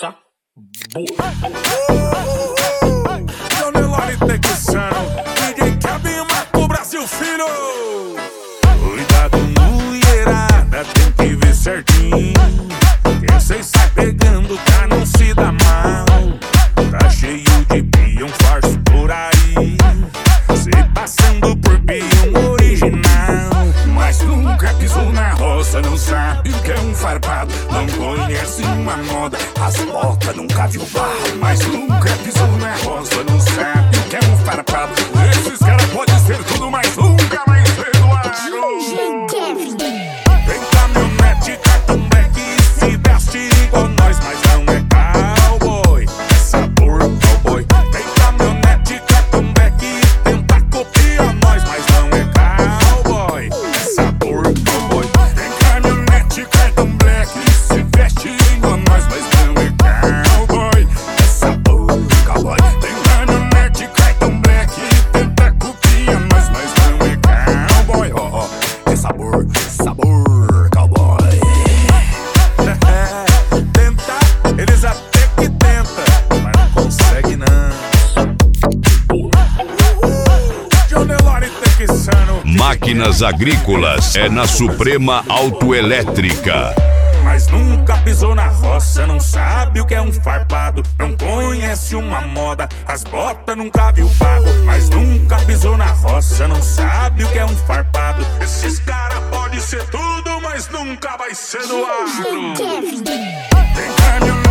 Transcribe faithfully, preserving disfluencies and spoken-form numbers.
sabor. João Nelore Texano, D J Kevin Marco Brasil Filho. Cuidado, mulherada, tem que ver certinho. Quem cês sai pegando pra não se dar mal. Tá cheio de peão farso por aí, cê passando por peão original. Mas nunca pisou na roça, não sabe o que é um farpado. Não conhece uma moda, as botas nunca viu barro. Mas nunca pisou na roça, não sabe o que é um farpado. Esses caras podem ser tudo, mas nunca mais ser do agro. Tem caminhonete, cartão black e se veste igual nós, mas não é cowboy, é sabor cowboy. Tem caminhonete, cartão black e tenta copiar nós, mas não é cowboy, é sabor cowboy. Tem caminhonete, cartão black e se veste igual nós, mas não é cowboy, é sabor cowboy. Tem caminhonete, cartão black e tenta copiar nós, mas não é cowboy, ó, oh, oh, é sabor, sabor cowboy. Tentar, eles até que tentam, mas não consegue não. João Nelore Texano. Máquinas Agrícolas é na Suprema Autoelétrica. Mas nunca pisou na roça, não sabe o que é um farpado. Não conhece uma moda, as botas nunca viu pago. Mas nunca pisou na roça, não sabe o que é um farpado. Esses caras podem ser tudo, mas nunca vai ser do agro. Tem caminhonete